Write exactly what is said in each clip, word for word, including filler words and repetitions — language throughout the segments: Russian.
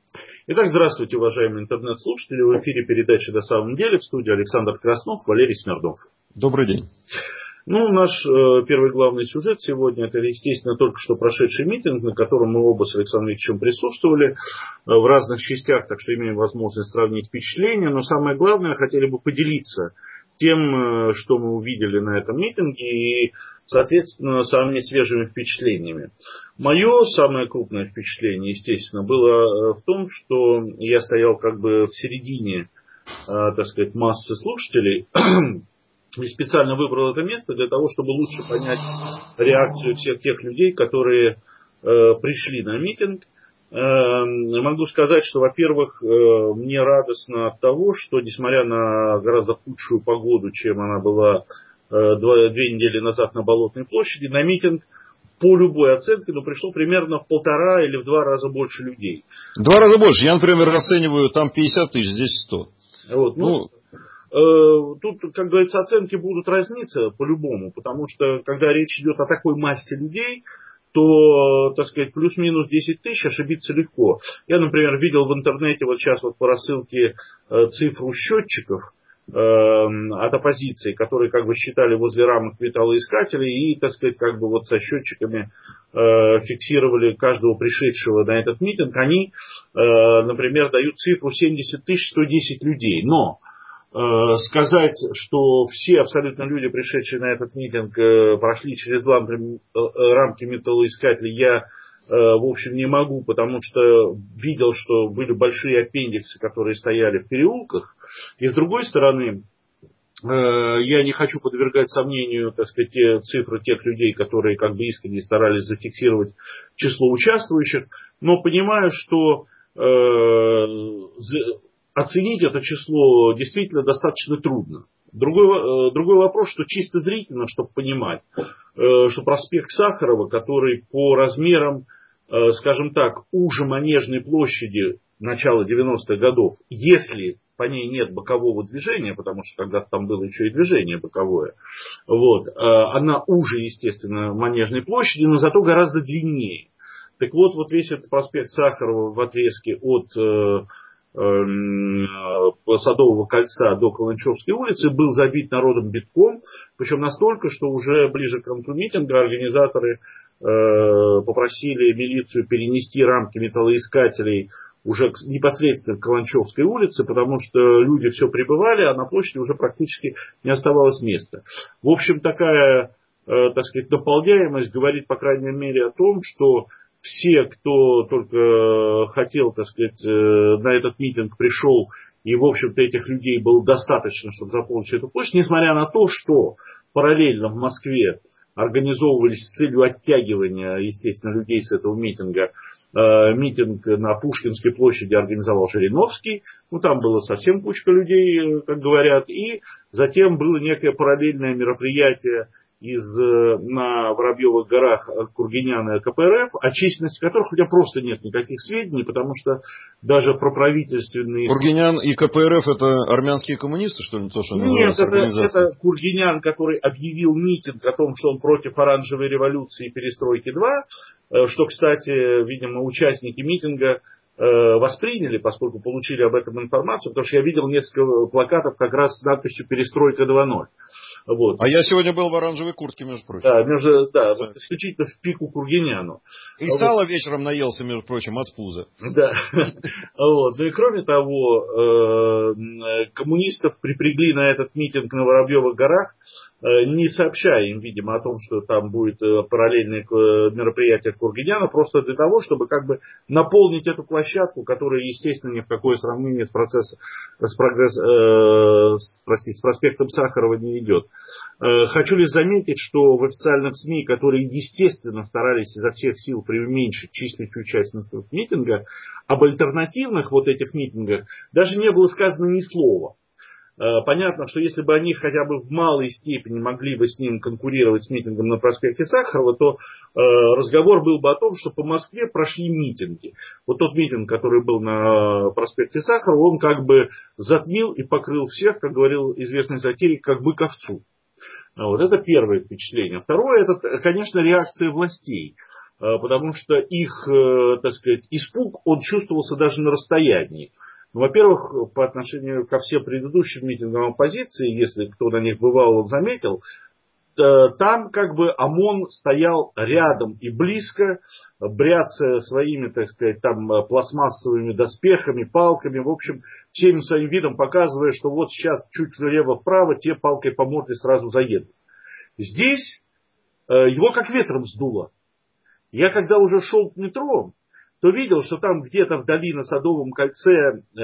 Итак, здравствуйте, уважаемые интернет-слушатели. В эфире передача «На самом деле», в студии Александр Краснов, Валерий Смирнов. Добрый день. Ну, наш э, первый главный сюжет сегодня, это, естественно, только что прошедший митинг, на котором мы оба с Александром Викторовичем присутствовали э, в разных частях, так что имеем возможность сравнить впечатления. Но самое главное, хотели бы поделиться тем, э, что мы увидели на этом митинге и, соответственно, самыми свежими впечатлениями. Мое самое крупное впечатление, естественно, было в том, что я стоял как бы в середине, э, так сказать, массы слушателей, и специально выбрал это место для того, чтобы лучше понять реакцию всех тех людей, которые э, пришли на митинг. Э, могу сказать, что, во-первых, э, мне радостно от того, что, несмотря на гораздо худшую погоду, чем она была э, два, две недели назад на Болотной площади, на митинг по любой оценке, но пришло примерно в полтора или в два раза больше людей. Два раза больше. Я, например, расцениваю там пятьдесят тысяч, здесь сто. Вот, ну, ну, Тут, как говорится, оценки будут разниться по-любому, потому что, когда речь идет о такой массе людей, то, так сказать, плюс-минус десять тысяч ошибиться легко. Я, например, видел в интернете вот сейчас вот по рассылке цифру счетчиков от оппозиции, которые как бы считали возле рамок металлоискателей и, так сказать, как бы вот со счетчиками фиксировали каждого пришедшего на этот митинг. Они, например, дают цифру семьдесят тысяч сто десять людей. Но сказать, что все абсолютно люди, пришедшие на этот митинг, прошли через рамки металлоискателей, я, в общем, не могу, потому что видел, что были большие аппендиксы, которые стояли в переулках. И с другой стороны, я не хочу подвергать сомнению, так сказать, те цифры тех людей, которые как бы искренне старались зафиксировать число участвующих, но понимаю, что оценить это число действительно достаточно трудно. Другой, другой вопрос, что чисто зрительно, чтобы понимать, что проспект Сахарова, который по размерам, скажем так, уже Манежной площади начала девяностых годов, если по ней нет бокового движения, потому что когда-то там было еще и движение боковое, вот, она уже, естественно, Манежной площади, но зато гораздо длиннее. Так вот, вот весь этот проспект Сахарова в отрезке от Садового кольца до Каланчевской улицы был забит народом битком, причем настолько, что уже ближе к концу митинга организаторы э, попросили милицию перенести рамки металлоискателей уже непосредственно к Каланчевской улице, потому что люди все прибывали, а на площади уже практически не оставалось места. В общем, такая, э, так сказать, наполняемость говорит, по крайней мере, о том, что все, кто только хотел, так сказать, на этот митинг пришел, и, в общем-то, этих людей было достаточно, чтобы заполнить эту площадь, несмотря на то, что параллельно в Москве организовывались с целью оттягивания, естественно, людей с этого митинга, митинг на Пушкинской площади организовал Жириновский, ну, там было совсем кучка людей, как говорят, и затем было некое параллельное мероприятие из, на Воробьевых горах Кургиняна и ка пэ эр эф, о численности которых у меня просто нет никаких сведений, потому что даже про правительственные... Кургинян и ка пэ эр эф это армянские коммунисты, что ли? То, что нет, это, это Кургинян, который объявил митинг о том, что он против оранжевой революции и перестройки два, что, кстати, видимо, участники митинга восприняли, поскольку получили об этом информацию, потому что я видел несколько плакатов как раз с надписью «Перестройка два ноль». Вот. А я сегодня был в оранжевой куртке, между прочим. Да, между, да, вот исключительно в пику Кургиняну. И вот. Сало вечером наелся, между прочим, от пуза. Да. Вот. Ну и кроме того, коммунистов припрягли на этот митинг на Воробьевых горах, не сообщая им, видимо, о том, что там будет параллельное мероприятие Кургиняна, просто для того, чтобы как бы наполнить эту площадку, которая, естественно, ни в какое сравнение с процессом, с, прогресс, э, с, простите, с проспектом Сахарова не идет. Э, хочу лишь заметить, что в официальных СМИ, которые, естественно, старались изо всех сил преуменьшить численность участников митинга, об альтернативных вот этих митингах даже не было сказано ни слова. Понятно, что если бы они хотя бы в малой степени могли бы с ним конкурировать с митингом на проспекте Сахарова, то э, разговор был бы о том, что по Москве прошли митинги. Вот тот митинг, который был на проспекте Сахарова, он как бы затмил и покрыл всех, как говорил известный сатирик, как бык овцу. Вот это первое впечатление. Второе, это, конечно, реакция властей. потому что их, так сказать, испуг, он чувствовался даже на расстоянии. Ну, во-первых, по отношению ко всем предыдущим митингам оппозиции, если кто на них бывал, он заметил, там как бы ОМОН стоял рядом и близко, бряцая своими, так сказать, там пластмассовыми доспехами, палками, в общем, всем своим видом показывая, что вот сейчас чуть влево-вправо, те палкой по морде сразу заедут. Здесь его как ветром сдуло. Я когда уже шел к метро, то видел, что там где-то вдали на Садовом кольце,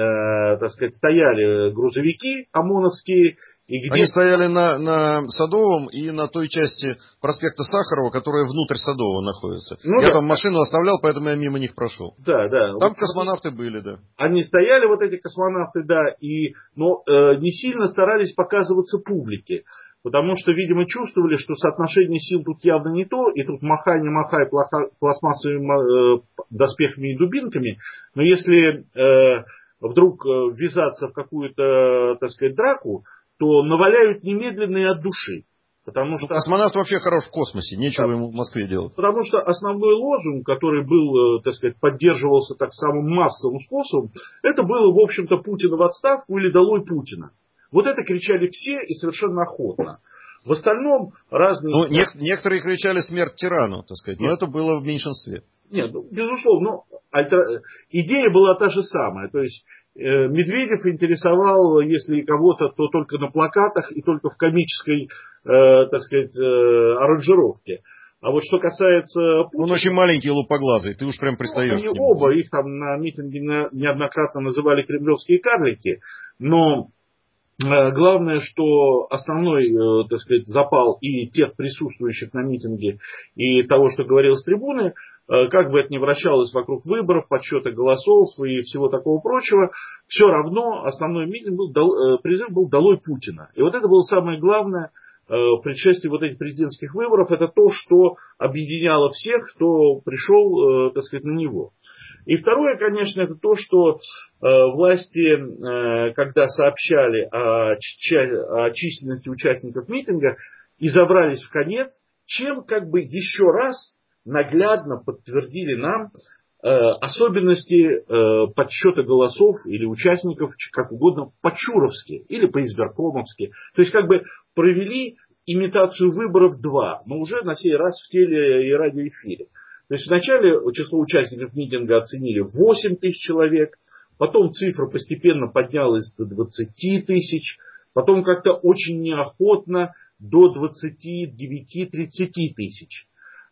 э, так сказать, стояли грузовики ОМОНовские. И где... Они стояли на, на Садовом и на той части проспекта Сахарова, которая внутрь Садового находится. Ну, я да. там машину оставлял, поэтому я мимо них прошел. Да, да. Там вот космонавты были, да. Они стояли, вот эти космонавты, да, и, но э, не сильно старались показываться публике. Потому что, видимо, чувствовали, что соотношение сил тут явно не то, и тут махай, не махай пластмассовыми э, доспехами и дубинками. Но если э, вдруг ввязаться в какую-то, так сказать, драку, то наваляют немедленно и от души. Потому что... Космонавт вообще хорош в космосе, нечего да. ему в Москве делать. Потому что основной лозунг, который был, так сказать, поддерживался так самым массовым способом, это было, в общем-то, Путин в отставку или долой Путина. Вот это кричали все и совершенно охотно. В остальном разные... Ну, не, некоторые кричали смерть тирану, так сказать, но Нет. это было в меньшинстве. Нет, ну, безусловно, но альтер... идея была та же самая. То есть э, Медведев интересовал, если кого-то, то только на плакатах и только в комической, э, так сказать, э, аранжировке. А вот что касается Путина... Он очень маленький и лупоглазый, ты уж прям пристаешь. Ну, они оба, их там на митинге неоднократно называли кремлевские карлики, но... Главное, что основной, так сказать, запал и тех присутствующих на митинге, и того, что говорил с трибуны, как бы это ни вращалось вокруг выборов, подсчета голосов и всего такого прочего, все равно основной митинг был, призыв был «Долой Путина». И вот это было самое главное в предшествии вот этих президентских выборов, это то, что объединяло всех, кто пришел, так сказать, на него. И второе, конечно, это то, что э, власти, э, когда сообщали о, о численности участников митинга, изобрались в конец, чем как бы еще раз наглядно подтвердили нам э, особенности э, подсчета голосов или участников, как угодно, по-чуровски или по-избиркомовски. То есть как бы провели имитацию выборов два, но уже на сей раз в теле- и радиоэфире. То есть вначале число участников митинга оценили восемь тысяч человек, потом цифра постепенно поднялась до двадцати тысяч, потом как-то очень неохотно до двадцати девяти - тридцати тысяч.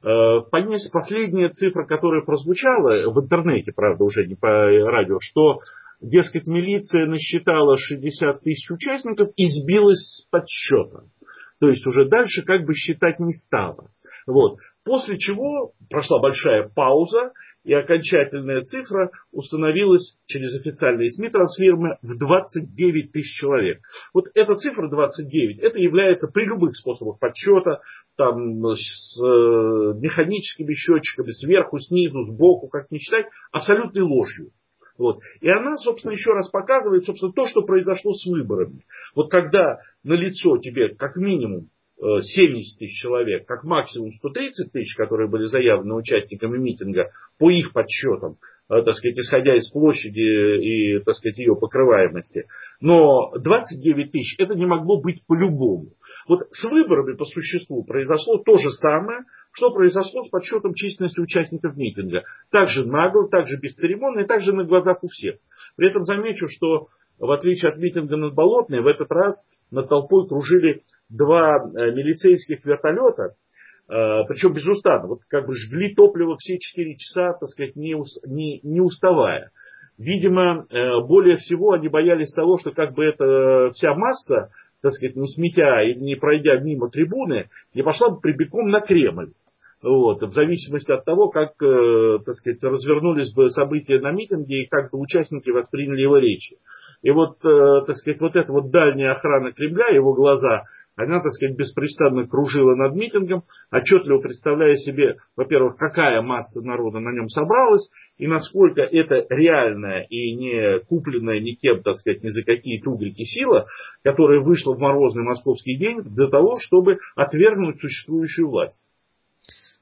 Последняя цифра, которая прозвучала в интернете, правда, уже не по радио, что, дескать, милиция насчитала шестьдесят тысяч участников и сбилась с подсчета. То есть уже дальше как бы считать не стала. Вот. После чего прошла большая пауза, и окончательная цифра установилась через официальные СМИ транслируемые в двадцать девять тысяч человек. Вот эта цифра двадцать девять, это является при любых способах подсчета, там, с э, механическими счетчиками, сверху, снизу, сбоку, как ни считать, абсолютной ложью. Вот. И она, собственно, еще раз показывает, собственно, то, что произошло с выборами. Вот когда налицо тебе как минимум семьдесят тысяч человек, как максимум сто тридцать тысяч, которые были заявлены участниками митинга, по их подсчетам, так сказать, исходя из площади и, так сказать, ее покрываемости. Но двадцать девять тысяч это не могло быть по-любому. Вот с выборами по существу произошло то же самое, что произошло с подсчетом численности участников митинга. Также нагло, также бесцеремонно и также на глазах у всех. При этом замечу, что в отличие от митинга над Болотной, в этот раз над толпой кружили два милицейских вертолета, причем безустанно, вот как бы жгли топливо все четыре часа, так сказать, не, не, не уставая. Видимо, более всего они боялись того, что как бы эта вся масса, так сказать, не сметя или не пройдя мимо трибуны, не пошла бы прямиком на Кремль. Вот, в зависимости от того, как, так сказать, развернулись бы события на митинге и как бы участники восприняли его речи. И вот, так сказать, вот эта вот дальняя охрана Кремля, его глаза, она, так сказать, беспрестанно кружила над митингом, отчетливо представляя себе, во-первых, какая масса народа на нем собралась, и насколько это реальная и не купленная никем, так сказать, ни за какие тугрики сила, которая вышла в морозный московский день для того, чтобы отвергнуть существующую власть.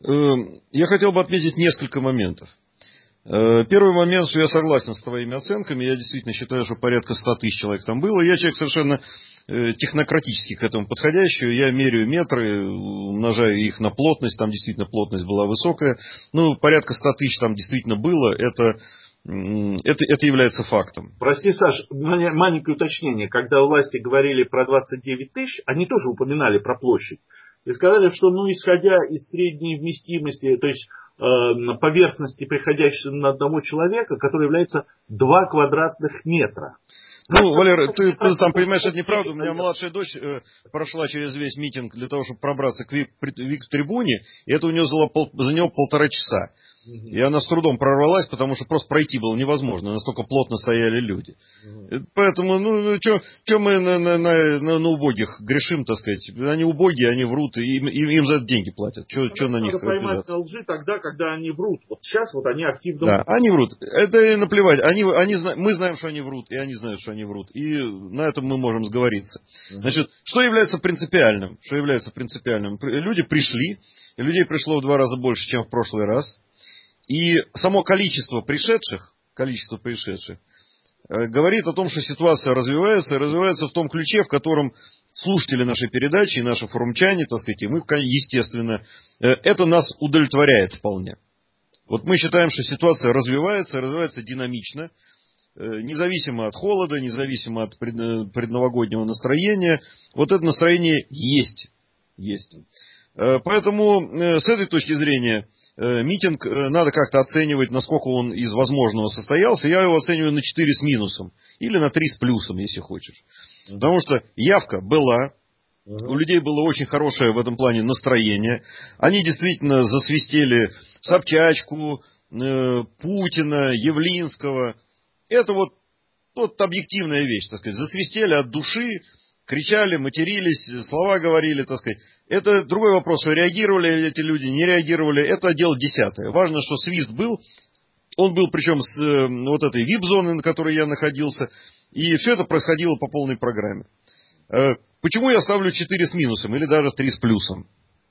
Я хотел бы отметить несколько моментов. Первый момент, что я согласен с твоими оценками. Я действительно считаю, что порядка ста тысяч человек там было. Я человек совершенно технократически к этому подходящий. Я меряю метры, умножаю их на плотность. Там действительно плотность была высокая. Ну, порядка ста тысяч там действительно было. Это, это, это является фактом. Прости, Саш, маленькое уточнение. Когда власти говорили про двадцать девять тысяч, они тоже упоминали про площадь. И сказали, что, ну, исходя из средней вместимости, то есть э, поверхности, приходящей на одного человека, который является два квадратных метра. Ну, Валер, ты, ты сам понимаешь, это неправда. У меня младшая дочь э, прошла через весь митинг для того, чтобы пробраться к вип-трибуне, и это у нее заняло, пол, заняло полтора часа. И она с трудом прорвалась, потому что просто пройти было невозможно, настолько плотно стояли люди. Угу. Поэтому, ну, что мы на, на, на, на убогих грешим, так сказать? Они убогие, они врут, и им, им за это деньги платят. Что на них обижаться? Надо поймать на лжи тогда, когда они врут. Вот сейчас вот они активно... Да, они врут. Это наплевать. Они, они, мы знаем, что они врут, и они знают, что они врут. И на этом мы можем сговориться. Угу. Значит, что является принципиальным? Что является принципиальным? Люди пришли, и людей пришло в два раза больше, чем в прошлый раз. И само количество пришедших, количество пришедших э, говорит о том, что ситуация развивается, и развивается в том ключе, в котором слушатели нашей передачи, и наши форумчане, так сказать, и мы, естественно, э, это нас удовлетворяет вполне. Вот мы считаем, что ситуация развивается, развивается динамично, э, независимо от холода, независимо от пред, предновогоднего настроения. Вот это настроение есть. есть. Э, поэтому э, с этой точки зрения... Митинг надо как-то оценивать, насколько он из возможного состоялся. Я его оцениваю на четыре с минусом. Или на три с плюсом, если хочешь. Потому что явка была. У людей было очень хорошее в этом плане настроение. Они действительно засвистели Собчачку, Путина, Явлинского. Это вот, вот объективная вещь, так сказать. Засвистели от души, кричали, матерились, слова говорили, так сказать. Это другой вопрос, что реагировали эти люди, не реагировали, это дело десятое. Важно, что свист был, он был причем с э, вот этой вип-зоны, на которой я находился, и все это происходило по полной программе. Э, почему я ставлю четыре с минусом или даже три с плюсом?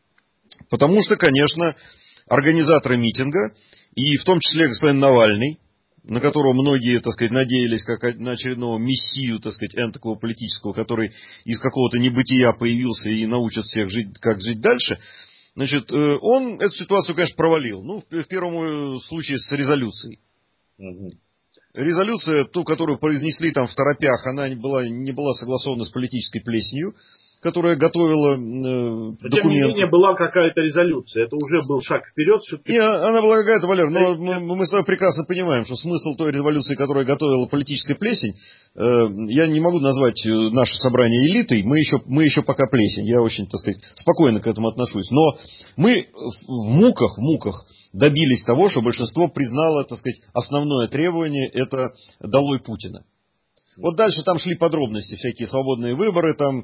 Потому что, конечно, организаторы митинга, и в том числе господин Навальный, на которого многие, так сказать, надеялись как на очередного мессию, так сказать, энтакого политического, который из какого-то небытия появился и научит всех жить, как жить дальше, значит, он эту ситуацию, конечно, провалил. Ну, в первом случае с резолюцией. Угу. Резолюция, ту, которую произнесли там в торопях, она не была, не была согласована с политической плесенью, которая готовила э, документы. Тем не менее, была какая-то резолюция. Это уже был шаг вперед. И она была какая-то, Валер, но мы, мы с тобой прекрасно понимаем, что смысл той революции, которую готовила политическая плесень, э, я не могу назвать наше собрание элитой, мы еще, мы еще пока плесень, я очень, так сказать, спокойно к этому отношусь. Но мы в муках, в муках добились того, что большинство признало, так сказать, основное требование – это долой Путина. Вот дальше там шли подробности, всякие свободные выборы, там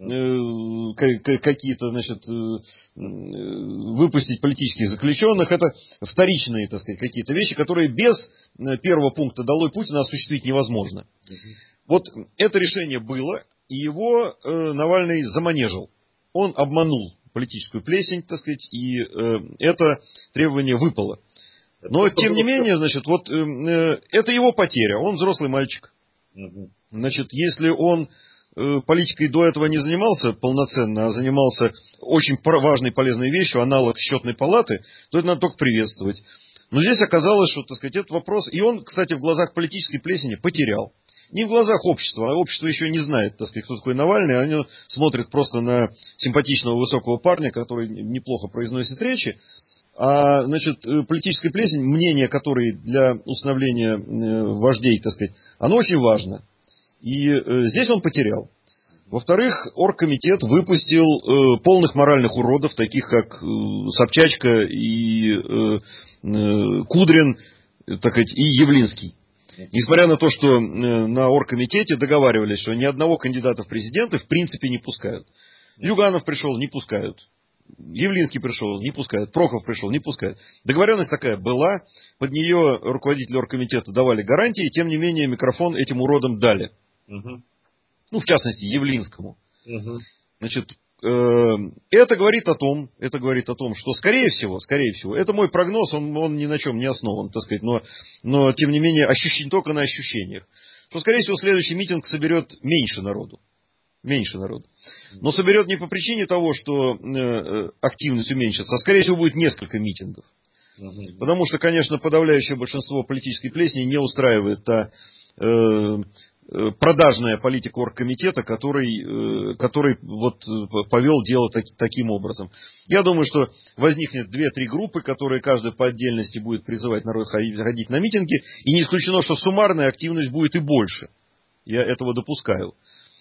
э, какие-то, значит, э, выпустить политических заключенных. Это вторичные, так сказать, какие-то вещи, которые без первого пункта «долой Путина» осуществить невозможно. Вот это решение было, и его э, Навальный заманежил. Он обманул политическую плесень, так сказать, и э, это требование выпало. Но, тем не менее, значит, вот э, это его потеря, он взрослый мальчик. Значит, если он э, политикой до этого не занимался полноценно, а занимался очень важной полезной вещью, аналог счетной палаты, то это надо только приветствовать. Но здесь оказалось, что, так сказать, этот вопрос, и он, кстати, в глазах политической плесени потерял. Не в глазах общества, а общество еще не знает, так сказать, кто такой Навальный, они смотрят просто на симпатичного высокого парня, который неплохо произносит речи. А, значит, политическая плесень, мнение которой для установления вождей, так сказать, оно очень важно. И э, здесь он потерял. Во-вторых, оргкомитет выпустил э, полных моральных уродов, таких как э, Собчачка и э, э, Кудрин, так сказать, и Явлинский. Несмотря на то, что э, на оргкомитете договаривались, что ни одного кандидата в президенты в принципе не пускают. Зюганов пришел, не пускают. Явлинский пришел, не пускают. Прохов пришел, не пускают. Договоренность такая была. Под нее руководители оргкомитета давали гарантии. И тем не менее микрофон этим уродам дали. Угу. Ну, в частности, Явлинскому. Угу. Значит, Это говорит о том, это говорит о том, что скорее всего, скорее всего, это мой прогноз, он, он ни на чем не основан, так сказать, но, но тем не менее ощущение, только на ощущениях, что скорее всего следующий митинг соберет меньше народу, меньше народу, но соберет не по причине того, что э, активность уменьшится, а скорее всего будет несколько митингов, потому что, конечно, подавляющее большинство политической плесени не устраивает та э, продажная политика оргкомитета, который, который вот повел дело так, таким образом. Я думаю, что возникнет две-три группы, которые каждая по отдельности будет призывать народ ходить на митинги, и не исключено, что суммарная активность будет и больше. Я этого допускаю.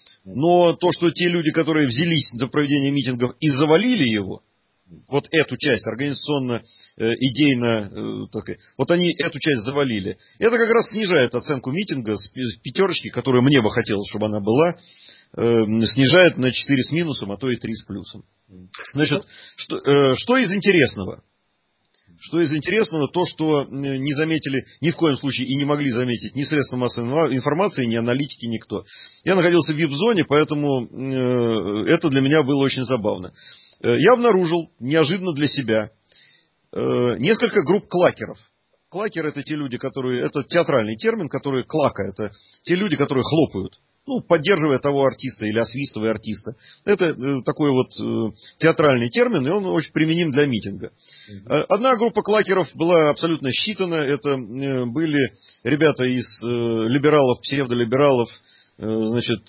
Но то, что те люди, которые взялись за проведение митингов и завалили его, вот эту часть организационно, э, идейно, э, так, вот они эту часть завалили. Это как раз снижает оценку митинга с пятерочки, которую мне бы хотелось, чтобы она была, э, снижает на четыре с минусом, а то и три с плюсом. Значит, что, э, что из интересного? Что из интересного, то, что не заметили ни в коем случае и не могли заметить ни средства массовой информации, ни аналитики, никто. Я находился в вип-зоне, поэтому э, это для меня было очень забавно. Я обнаружил, неожиданно для себя, несколько групп клакеров. Клакер — это те люди, которые... Это театральный термин, который... Клака — это те люди, которые хлопают. Ну, поддерживая того артиста или освистывая артиста. Это такой вот театральный термин, и он очень применим для митинга. Одна группа клакеров была абсолютно считана. Это были ребята из либералов, псевдолибералов, значит...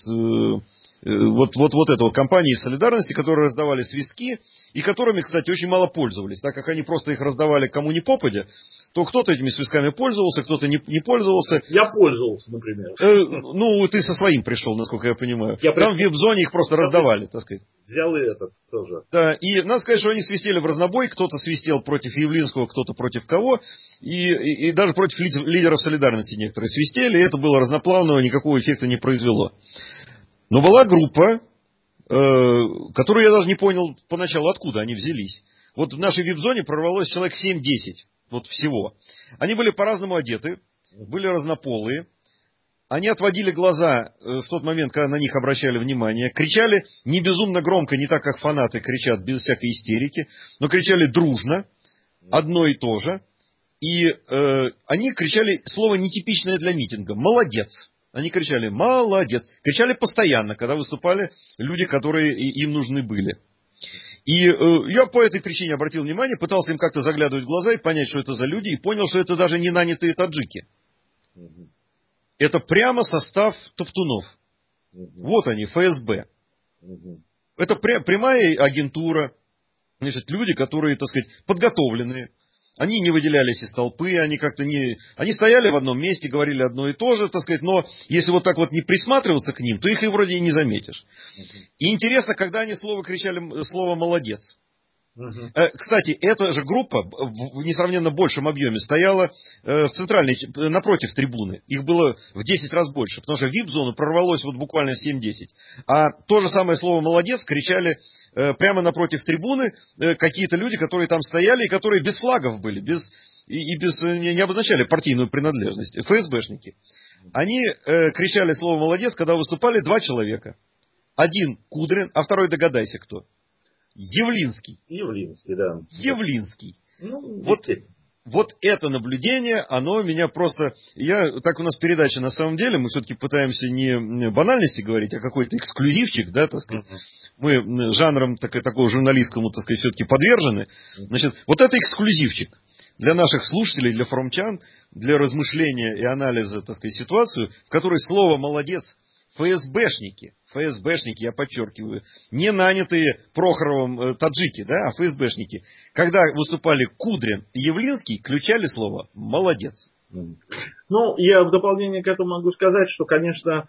Вот, вот, вот эта вот компания из солидарности, которые раздавали свистки, и которыми, кстати, очень мало пользовались, так как они просто их раздавали кому ни попадя, то кто-то этими свистками пользовался, кто-то не, не пользовался. Я пользовался, например. Э, ну, ты со своим пришел, насколько я понимаю. Я Там при... в вип-зоне их просто я раздавали, так сказать. Взял и этот тоже. Да, и надо сказать, что они свистели в разнобой, кто-то свистел против Явлинского, кто-то против кого, и, и, и даже против лидеров солидарности некоторые свистели, и это было разноплавного, никакого эффекта не произвело. Но была группа, э, которую я даже не понял поначалу, откуда они взялись. Вот в нашей вип-зоне прорвалось человек семь-десять, вот всего. Они были по-разному одеты, были разнополые. Они отводили глаза в тот момент, когда на них обращали внимание. Кричали не безумно громко, не так, как фанаты кричат, без всякой истерики, но кричали дружно, одно и то же. И э, они кричали слово нетипичное для митинга «молодец». Они кричали «молодец». Кричали постоянно, когда выступали люди, которые им нужны были. И э, я по этой причине обратил внимание, пытался им как-то заглядывать в глаза и понять, что это за люди, и понял, что это даже не нанятые таджики. Угу. Это прямо состав топтунов. Угу. Вот они, эф эс бэ. Угу. Это пря- прямая агентура. Значит, люди, которые, так сказать, подготовленные. Они не выделялись из толпы, они как-то не... Они стояли в одном месте, говорили одно и то же, так сказать, но если вот так вот не присматриваться к ним, то их и вроде и не заметишь. Uh-huh. И интересно, когда они слово кричали, слово «молодец». Uh-huh. Кстати, эта же группа в несравненно большем объеме стояла в центральной, напротив трибуны. Их было в десять раз больше, потому что вип-зону прорвалось вот буквально семь-десять. А то же самое слово «молодец» кричали прямо напротив трибуны какие-то люди, которые там стояли и которые без флагов были, без, и, и без, не, не обозначали партийную принадлежность, эф эс бэшники. Они э, кричали слово «молодец», когда выступали два человека. Один Кудрин, а второй догадайся кто. Явлинский. Явлинский, да. Явлинский. Ну, вот, вот это наблюдение, оно меня просто... Я, так у нас передача на самом деле, мы все-таки пытаемся не банальности говорить, а какой-то эксклюзивчик, да, так сказать. Uh-huh. Мы жанром так, такого журналистскому, так сказать, все-таки подвержены. Значит, вот это эксклюзивчик для наших слушателей, для форумчан, для размышления и анализа, так сказать, ситуации, в которой слово «молодец» эф эс бэшники, эф эс бэшники, я подчеркиваю, не нанятые Прохоровым э, таджики, да, а эф эс бэшники, когда выступали Кудрин и Явлинский, включали слово «молодец». Ну, я в дополнение к этому могу сказать, что, конечно,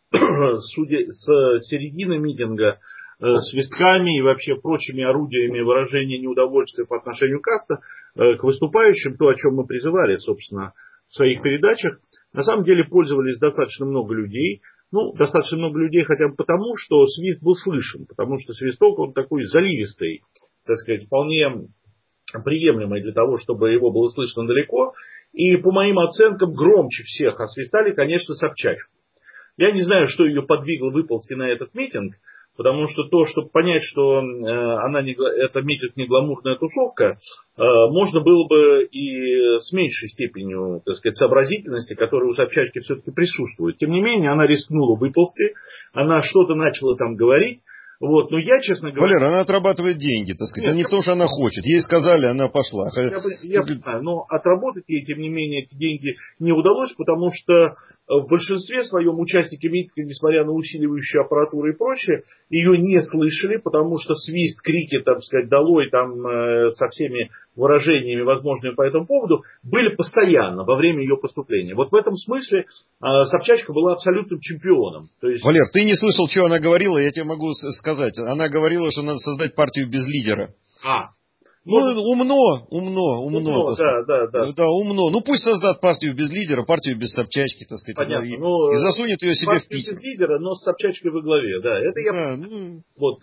судя с середины митинга, э, свистками и вообще прочими орудиями выражения неудовольствия по отношению к как-то э, к выступающим, то, о чем мы призывали, собственно, в своих передачах, на самом деле пользовались достаточно много людей. Ну, достаточно много людей хотя бы потому, что свист был слышен, потому что свисток он такой заливистый, так сказать, вполне приемлемый для того, чтобы его было слышно далеко. И по моим оценкам громче всех освистали, конечно, Собчачку. Я не знаю, что ее подвигло выползти на этот митинг, Потому что то, чтобы понять, что она не, это митинг не гламурная тусовка, можно было бы и с меньшей степенью, так сказать, сообразительности, которая у Собчачки все-таки присутствует. Тем не менее, она рискнула выползти, она что-то начала там говорить. Вот, но я, честно говоря... Валер, она отрабатывает деньги, так сказать, Нет, а не я... потому, что она хочет. Ей сказали, она пошла. Я, я понимаю, но отработать ей, тем не менее, эти деньги не удалось, потому что в большинстве своем участники митинга, несмотря на усиливающую аппаратуру и прочее, ее не слышали, потому что свист, крики, так сказать, долой там э, со всеми выражениями возможными по этому поводу были постоянно во время ее поступления. Вот в этом смысле э, Собчачка была абсолютным чемпионом. То есть... Валер, ты не слышал, что она говорила, я тебе могу сказать. Она говорила, что надо создать партию без лидера. А. Ну, умно, умно, умно. умно да, да, да. Да, умно. Ну, пусть создат партию без лидера, партию без Собчачки, так сказать. Понятно. И, но и засунет ее себе в письма. Партию без лидера, но с Собчачкой во главе, да. Это я... Да, ну... Вот,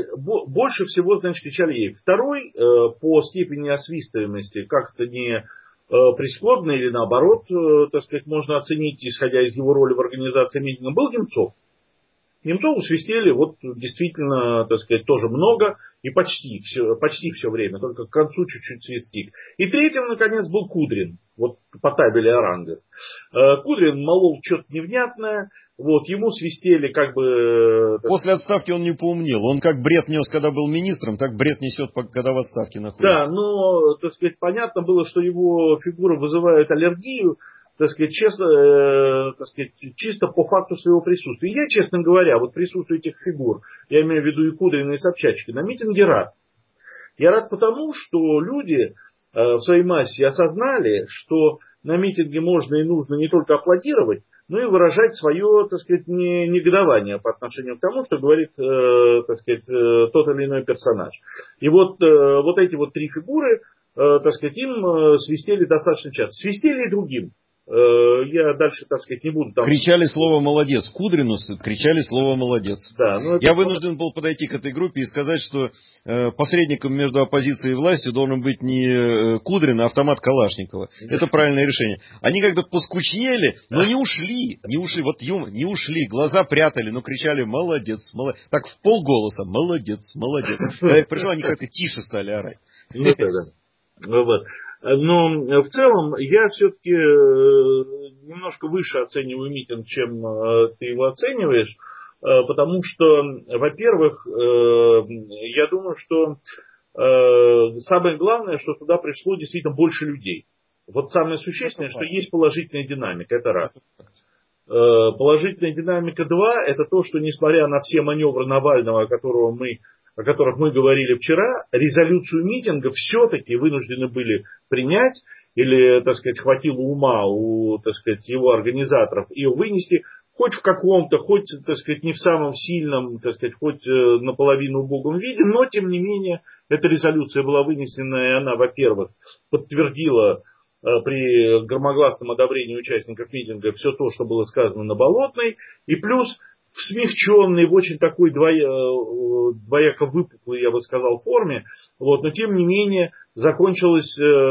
больше всего, значит, кричали ей. Второй, э, по степени освистываемости, как-то не э, прискорбно или наоборот, э, так сказать, можно оценить, исходя из его роли в организации митинга, был Немцов. Немцову свистели, вот действительно, так сказать, тоже много и почти все, почти все время, только к концу чуть-чуть свистит. И третьим, наконец, был Кудрин, вот по табели о рангах. Кудрин молол что-то невнятное, вот, ему свистели как бы... После отставки он не поумнел, он как бред нес, когда был министром, так бред несет, когда в отставке находится. Да, но, так сказать, понятно было, что его фигура вызывает аллергию, так сказать, честно, э, так сказать, чисто по факту своего присутствия. Я, честно говоря, вот присутствие этих фигур, я имею в виду и Кудрина, и Собчачки, на митинге рад. Я рад потому, что люди э, в своей массе осознали, что на митинге можно и нужно не только аплодировать, но и выражать свое, так сказать, не, негодование по отношению к тому, что говорит, э, так сказать, э, тот или иной персонаж. И вот, э, вот эти вот три фигуры, э, так сказать, им э, свистели достаточно часто. Свистели и другим. Я дальше, так сказать, не буду там... Кричали слово «молодец». Кудрину кричали слово «молодец». Да, ну, Я это... вынужден был подойти к этой группе и сказать, что э, посредником между оппозицией и властью должен быть не Кудрин, а автомат Калашникова. Да. Это правильное решение. Они как-то поскучнели, но не ушли. Не ушли, вот юм, не ушли. Глаза прятали, но кричали «молодец», молодец. Так в полголоса «молодец, молодец». Когда я пришел, они как-то тише стали орать. Ну, да, да. Вот. Но в целом я все-таки немножко выше оцениваю митинг, чем ты его оцениваешь, потому что, во-первых, я думаю, что самое главное, что туда пришло действительно больше людей. Вот самое существенное, что есть положительная динамика, это раз. Положительная динамика два, это то, что несмотря на все маневры Навального, которого мы о которых мы говорили вчера, резолюцию митинга все-таки вынуждены были принять, или, так сказать, хватило ума у, так сказать, его организаторов ее вынести, хоть в каком-то, хоть, так сказать, не в самом сильном, так сказать, хоть наполовину убогом виде, но, тем не менее, эта резолюция была вынесена, и она, во-первых, подтвердила при громогласном одобрении участников митинга все то, что было сказано на Болотной, и плюс в смягченной, в очень такой двоя, двояко выпуклой, я бы сказал, форме, вот, но тем не менее закончилась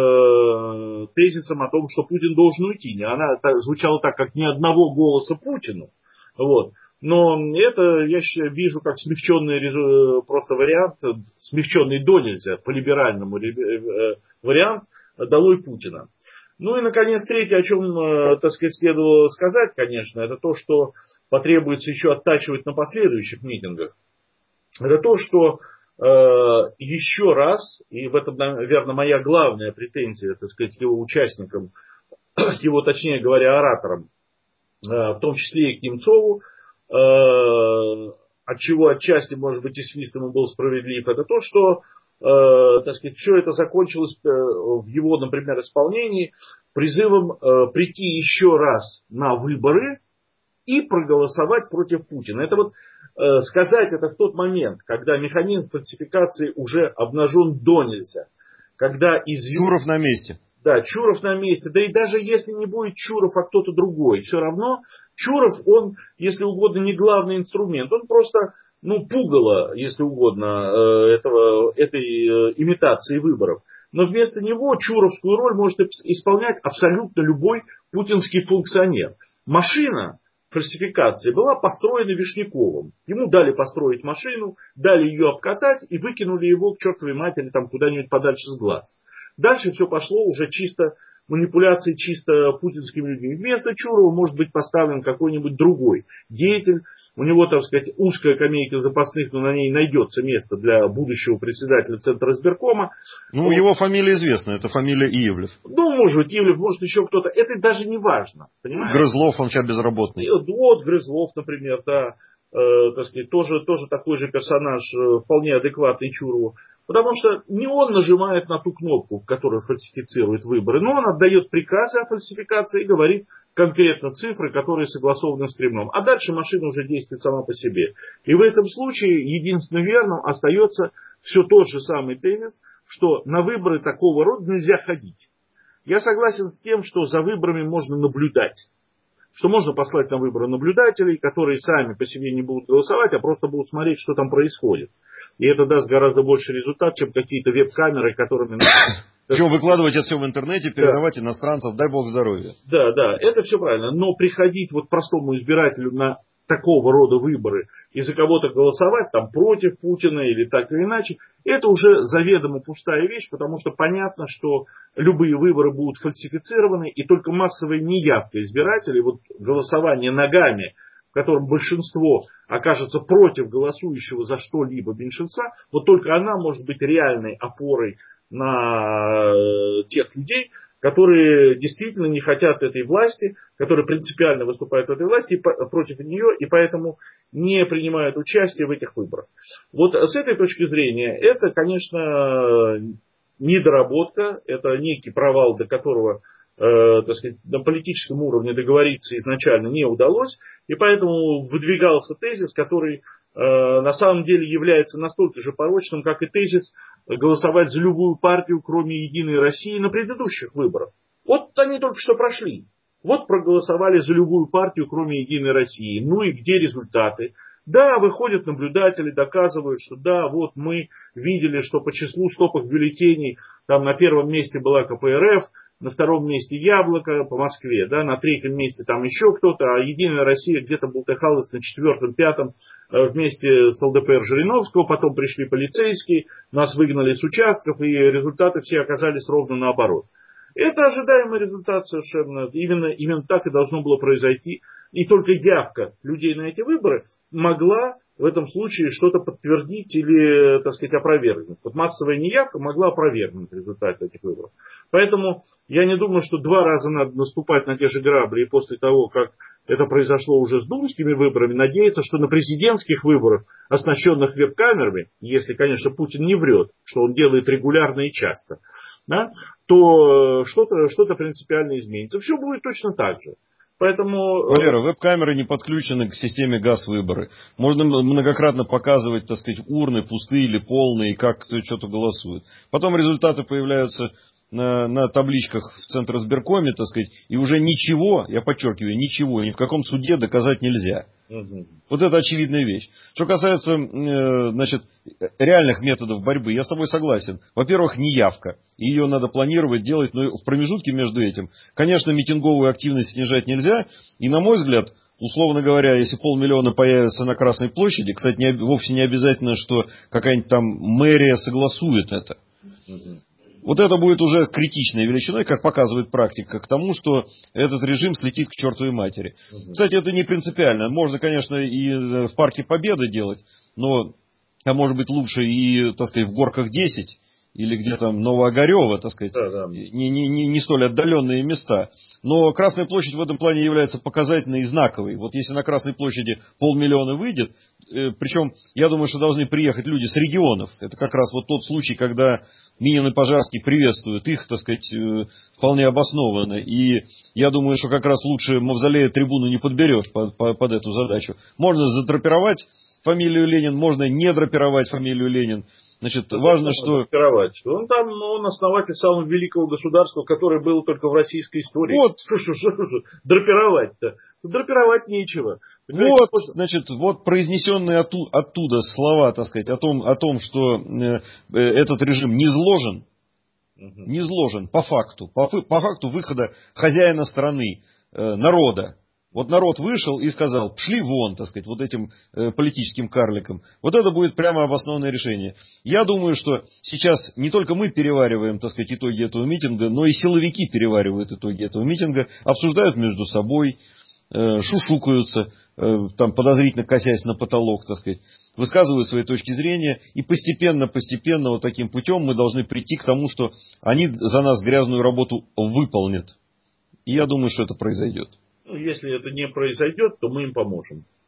э, тезисом о том, что Путин должен уйти. Она так, звучала так, как ни одного голоса Путину. Вот. Но это я вижу как смягченный просто вариант, смягченный до нельзя, по-либеральному вариант «долой Путина». Ну и, наконец, третье, о чем, так сказать, следовало сказать, конечно, это то, что потребуется еще оттачивать на последующих митингах. Это то, что э, еще раз, и в этом, наверное, моя главная претензия, так сказать, его участникам, его, точнее говоря, ораторам, э, в том числе и к Немцову, э, от чего отчасти, может быть, и свист ему был справедлив, это то, что э, так сказать, все это закончилось э, в его, например, исполнении призывом э, прийти еще раз на выборы и проголосовать против Путина. Это вот э, сказать это в тот момент, когда механизм фальсификации уже обнажен до нельзя. Когда из... Чуров на месте. Да, Чуров на месте. Да и даже если не будет Чуров, а кто-то другой, все равно Чуров, он, если угодно, не главный инструмент. Он просто, ну, пугало, если угодно, этого, этой имитации выборов. Но вместо него чуровскую роль может исполнять абсолютно любой путинский функционер. Машина, фальсификации была построена Вишняковым. Ему дали построить машину, дали ее обкатать и выкинули его к чертовой матери там куда-нибудь подальше с глаз. Дальше все пошло уже чисто манипуляции чисто путинскими людьми. Вместо Чурова может быть поставлен какой-нибудь другой деятель. У него, так сказать, узкая скамейка запасных, но на ней найдется место для будущего председателя Центра избиркома. Ну, вот. Его фамилия известна, это фамилия Ивлев. Ну, может быть, Ивлев, может еще кто-то. Это даже не важно. Понимаете? Грызлов, он сейчас безработный. Вот, Грызлов, например, да. Э, так сказать, тоже, тоже такой же персонаж, э, вполне адекватный Чурову. Потому что не он нажимает на ту кнопку, которая фальсифицирует выборы, но он отдает приказы о фальсификации и говорит конкретно цифры, которые согласованы с Кремлем. А дальше машина уже действует сама по себе. И в этом случае единственным верным остается все тот же самый тезис, что на выборы такого рода нельзя ходить. Я согласен с тем, что за выборами можно наблюдать. Что можно послать на выборы наблюдателей, которые сами по себе не будут голосовать, а просто будут смотреть, что там происходит. И это даст гораздо больше результат, чем какие-то веб-камеры, которыми... Причем выкладывать это все в интернете, передавать да. иностранцев, дай бог здоровья. Да, да, это все правильно. Но приходить вот простому избирателю на такого рода выборы и за кого-то голосовать там против Путина или так или иначе, это уже заведомо пустая вещь, потому что понятно, что любые выборы будут фальсифицированы, и только массовая неявка избирателей, вот голосование ногами, в котором большинство окажется против голосующего за что-либо меньшинства, вот только она может быть реальной опорой на тех людей, которые действительно не хотят этой власти, которые принципиально выступают в этой власти против нее и поэтому не принимают участие в этих выборах. Вот с этой точки зрения это, конечно, недоработка, это некий провал, до которого э, так сказать, на политическом уровне договориться изначально не удалось, и поэтому выдвигался тезис, который э, на самом деле является настолько же порочным, как и тезис голосовать за любую партию, кроме Единой России, на предыдущих выборах. Вот они только что прошли. Вот проголосовали за любую партию, кроме Единой России. Ну и где результаты? Да, выходят наблюдатели, доказывают, что да, вот мы видели, что по числу стопок бюллетеней там на первом месте была ка пэ эр эф, на втором месте Яблоко по Москве, да, на третьем месте там еще кто-то, а Единая Россия где-то болтыхалась на четвертом, пятом вместе с эл дэ пэ эр Жириновского, потом пришли полицейские, нас выгнали с участков, и результаты все оказались ровно наоборот. Это ожидаемый результат совершенно, именно, именно так и должно было произойти, и только явка людей на эти выборы могла в этом случае что-то подтвердить или, так сказать, опровергнуть. Вот массовая неявка могла опровергнуть результаты этих выборов. Поэтому я не думаю, что два раза надо наступать на те же грабли, и после того, как это произошло уже с думскими выборами, надеяться, что на президентских выборах, оснащенных веб-камерами, если, конечно, Путин не врет, что он делает регулярно и часто, да, то что-то, что-то принципиально изменится. Все будет точно так же. Поэтому... Валера, веб-камеры не подключены к системе ГАЗ-выборы. Можно многократно показывать, так сказать, урны пустые или полные, как кто что-то голосует. Потом результаты появляются на, на табличках в Центризбиркоме, так сказать, и уже ничего, я подчеркиваю, ничего, ни в каком суде доказать нельзя. Угу. Вот это очевидная вещь. Что касается э, значит, реальных методов борьбы, я с тобой согласен. Во-первых, неявка. Ее надо планировать, делать, но в промежутке между этим, конечно, митинговую активность снижать нельзя. И, на мой взгляд, условно говоря, если полмиллиона появится на Красной площади, кстати, не, вовсе не обязательно, что какая-нибудь там мэрия согласует это. Угу. Вот это будет уже критичной величиной, как показывает практика, к тому, что этот режим слетит к чертовой матери. Угу. Кстати, это не принципиально. Можно, конечно, и в Парке Победы делать, но, а может быть, лучше и, так сказать, в Горках десять, или где там Новоогарево, так сказать, да, да. Не, не, не, не столь отдаленные места. Но Красная площадь в этом плане является показательной и знаковой. Вот если на Красной площади полмиллиона выйдет, э, причем я думаю, что должны приехать люди с регионов. Это как раз вот тот случай, когда Минин и Пожарский приветствуют их, так сказать, э, вполне обоснованно. И я думаю, что как раз лучше мавзолея трибуну не подберешь под, под, под эту задачу. Можно задрапировать фамилию Ленин, можно не драпировать фамилию Ленин. Значит, это важно, что... Он там, он основатель самого великого государства, которое было только в российской истории. Вот. Что, что, что, что, что? Драпировать-то? Драпировать нечего. Понимаете, вот, можно... значит, вот произнесенные оттуда, оттуда слова, так сказать, о том, о том что э, э, этот режим не зложен, угу. не зложен по факту, по, по факту выхода хозяина страны, э, народа, Вот народ вышел и сказал, пшли вон, так сказать, вот этим э, политическим карликам. Вот это будет прямо обоснованное решение. Я думаю, что сейчас не только мы перевариваем, так сказать, итоги этого митинга, но и силовики переваривают итоги этого митинга, обсуждают между собой, э, шушукаются, э, там подозрительно косясь на потолок, так сказать, высказывают свои точки зрения. И постепенно-постепенно вот таким путем мы должны прийти к тому, что они за нас грязную работу выполнят. И я думаю, что это произойдет. Ну, если это не произойдет, то мы им поможем.